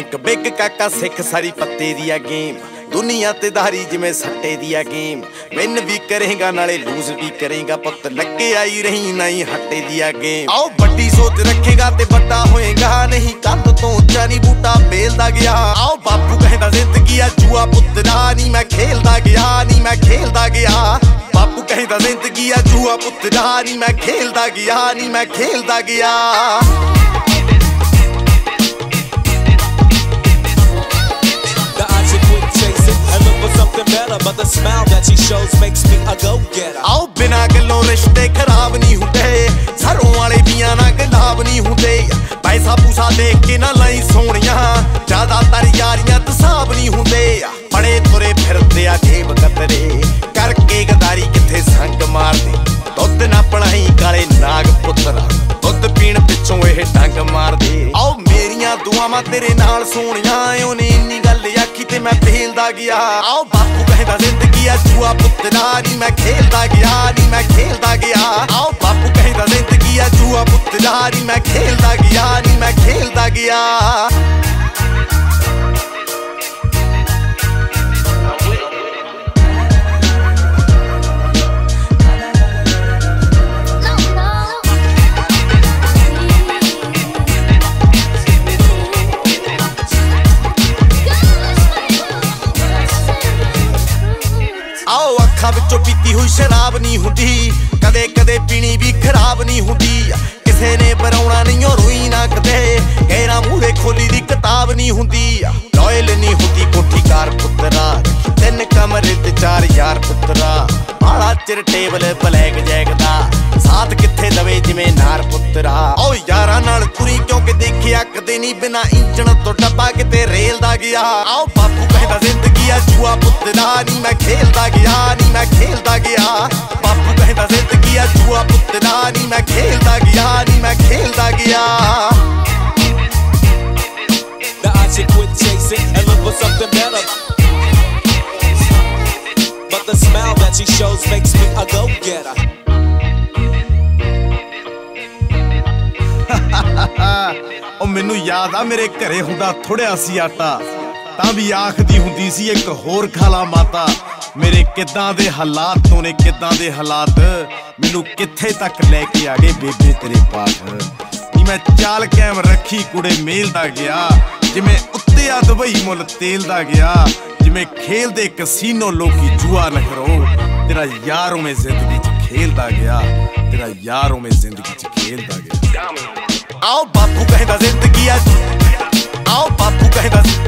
ਇੱਕ ਬਿੱਗ ਕਾਕਾ ਸਿੱਖ ਸਾਰੀ ਪੱਤੇ ਦੀ ਆ ਗੇਮ ਦੁਨੀਆ ਤੇ ਧਾਰੀ ਜਿਵੇਂ ਸੱਟੇ ਦੀ ਆ ਗੇਮ ਵਿਨ ਵੀ ਕਰੇਗਾ ਨਾਲੇ ਲੂਜ਼ ਵੀ ਕਰੇਗਾ ਪੁੱਤ ਲੱਗੇ ਆਈ ਰਹੀ ਨਹੀਂ ਹੱਟੇ ਦੀ ਆ ਗੇਮ ਆਓ ਵੱਡੀ ਸੋਚ ਰੱਖੇਗਾ ਤੇ ਵੱਡਾ ਹੋਏਗਾ ਨਹੀਂ ਕੰਧ ਤੋਂ ਉੱਚਾ ਨਹੀਂ ਬੂਟਾ ਬੇਲਦਾ ਗਿਆ ਆਓ ਬਾਪੂ ਕਹਿੰਦਾ ਜ਼ਿੰਦਗੀ ਆ ਜੂਆ ਪੁੱਤਰਾ ਨਹੀਂ ਮੈਂ ਖੇਲਦਾ ਗਿਆ ਨਹੀਂ ਮੈਂ ਖੇਲਦਾ ਗਿਆ ਬਾਪੂ ਕਹਿੰਦਾ ਜ਼ਿੰਦਗੀ ਆ ਜੂਆ ਪੁੱਤਰਾ ਨਹੀਂ ਮੈਂ ਖੇਲਦਾ ਗਿਆ ਨਹੀਂ ਮੈਂ ਖੇਲਦਾ ਗਿਆ But the smile that she shows makes me a go-getter. ਆਓ ਬਿਨਾਂ ਗੱਲੋਂ ਰਿਸ਼ਤੇ ਖਰਾਬ ਨਹੀਂ ਹੁੰਦੇ ਸਰੋਂ ਵਾਲੇ ਬੀਆਂ ਨਾਲ ਗੁਲਾਬ ਨਹੀਂ ਹੁੰਦੇ ਪੈਸਾ ਪੂਸਾ ਦੇਖ ਕੇ ਨਾ ਲਈ ਸੋਹਣੀਆਂ ਜ਼ਿਆਦਾਤਰ ਯਾਰੀਆਂ ਤਸਾਬ ਨਹੀਂ ਹੁੰਦੇ ਬੜੇ ਤੁਰੇ ਫਿਰਦੇ ਆ ਜੇਬ ਕਤਰੇ ਕਰਕੇ ਗਦਾਰੀ ਕਿੱਥੇ ਸੰਗ ਮਾਰਦੇ ਦੁੱਧ ਨਾ ਪਣਾਈ ਕਾਲੇ ਨਾਗ ਪੁੱਤਰਾ ਦੁੱਧ ਪੀਣ ਪਿੱਛੋਂ ਇਹ ਡੰਗ ਮਾਰਦੇ ਆਓ ਮੇਰੀਆਂ ਦੁਆਵਾਂ ਤੇਰੇ ਨਾਲ ਸੋਹਣੀਆਂ ਉਹਨੇ ਇੰਨੀ ਗੱਲ ਆਖੀ ਤੇ ਮੈਂ ਫੇਲਦਾ ਗਿਆ ਆਓ ਬਾਪੂ ਕਹਿੰਦਾ ਜ਼ਿੰਦਗੀ ਆ ਜੂਆ ਪੁੱਤਰਾ ਨਹੀਂ ਮੈਂ ਖੇਲਦਾ ਗਿਆ ਨਹੀਂ ਮੈਂ ਖੇਲਦਾ ਗਿਆ ਆਓ ਬਾਪੂ ਕਹਿੰਦਾ ਜ਼ਿੰਦਗੀ ਆ ਜੂਆ ਪੁੱਤਰਾ ਨਹੀਂ ਮੈਂ ਖੇਲਦਾ ਗਿਆ ਨਹੀਂ ਮੈਂ ਖੇਲਦਾ ਗਿਆ ਆਓ ਅੱਖਾਂ ਵਿੱਚੋਂ ਪੀਤੀ ਹੋਈ ਸ਼ਰਾਬ ਨਹੀਂ ਹੁੰਦੀ ਕਦੇ ਕਦੇ ਪੀਣੀ ਵੀ ਖਰਾਬ ਨਹੀਂ ਹੁੰਦੀ ਕਿਸੇ ਨੇ ਬਰਾਉਣਾ ਨਹੀਂ ਉਹ ਰੋਈ ਨਾ ਕਦੇ ਗੈਰਾਂ ਮੂਹਰੇ ਖੋਲੀ ਦੀ ਕਿਤਾਬ ਨਹੀਂ ਹੁੰਦੀ ਲੋਇਲ ਨਹੀਂ ਹੁੰਦੀ ਕੋਠੀ ਕਾਰ ਪੁੱਤਰਾ ਤਿੰਨ ਕਮਰੇ ਤੇ 4 ਯਾਰ ਪੁੱਤਰਾ ਬਾਲਾ ਚਿਰ ਟੇਬਲ ਬਲੈਕ ਜੈਗਦਾ ਸਾਥ ਕਿੱਥੇ ਦਵੇ ਜਿਵੇਂ ਨਾਰ ਪੁੱਤਰਾ ਓ ਯਾਰਾਂ ਨਾਲ ਤੁਰੀ ਕਿਉਂਕਿ ਦੇਖਿਆ ਕਦੇ ਨਹੀਂ ਬਿਨਾ ਇੰਜਣ ਤੋਂ ਡੱਬਾ ਕਿਤੇ ਰੇਲ ਦਾ ਗਿਆ ਆਓ ਬਾਪੂ ਕਹਿੰਦਾ ਜ਼ਿੰਦਗੀ ਆ ਜੂਆ ਪੁੱਤਰਾ ਨਹੀਂ ਮੈਂ ਖੇਲਦਾ ਗਿਆ ਨਹੀਂ ਮੈਂ ਖੇਲਦਾ ਗਿਆ ਬਾਪੂ ਕਹਿੰਦਾ ਜ਼ਿੰਦਗੀ ਆ ਜੂਆ ਪੁੱਤਰਾ ਨਹੀਂ ਮੈਂ ਖੇਲਦਾ ਗਿਆ ਨਹੀਂ ਮੈਂ ਖੇਲਦਾ ਗਿਆ Now I should quit chasing and look for something better. But the smile that she shows makes me a go-getter. ਉਹ ਮੈਨੂੰ ਯਾਦ ਆ ਮੇਰੇ ਘਰੇ ਹੁੰਦਾ ਥੋੜਿਆ ਸੀ ਆਟਾ ਤਾਂ ਵੀ ਆਖਦੀ ਹੁੰਦੀ ਸੀ ਇੱਕ ਹੋਰ ਖਾਲਾ ਮਾਤਾ ਮੇਰੇ ਕਿੱਦਾਂ ਦੇ ਹਾਲਾਤ ਤੋਂ ਨੇ ਕਿੱਦਾਂ ਦੇ ਹਾਲਾਤ ਮੈਨੂੰ ਕਿੱਥੇ ਤੱਕ ਲੈ ਕੇ ਆ ਗਏ ਬੇਬੇ ਤੇਰੇ ਪਾਠ ਨੀ ਮੈਂ ਚਾਲ ਕਾਇਮ ਰੱਖੀ ਕੁੜੇ ਮੇਲਦਾ ਗਿਆ ਜਿਵੇਂ ਉੱਤੇ ਆ ਦੁਬਈ ਮੁੱਲ ਤੇਲ ਦਾ ਗਿਆ ਜਿਵੇਂ ਖੇਲਦੇ ਕਸੀਨੋ ਲੋਕੀ ਜੂਆ ਨਖਰੋ ਤੇਰਾ ਯਾਰ ਉਵੇਂ ਜ਼ਿੰਦਗੀ 'ਚ ਖੇਲਦਾ ਗਿਆ ਤੇਰਾ ਯਾਰ ਉਵੇਂ ਜ਼ਿੰਦਗੀ 'ਚ ਖੇਲਦਾ ਗਿਆ ਆਓ ਬਾਪੂ ਕਹਿੰਦਾ ਜ਼ਿੰਦਗੀ ਆ ਆਓ ਬਾਪੂ ਕਹਿੰਦਾ